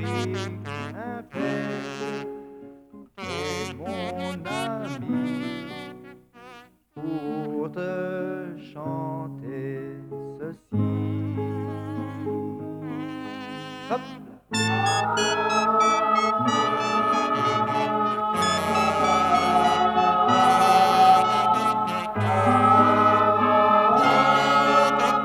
pris un peu, oh mon ami, pour te chanter ceci. Hop!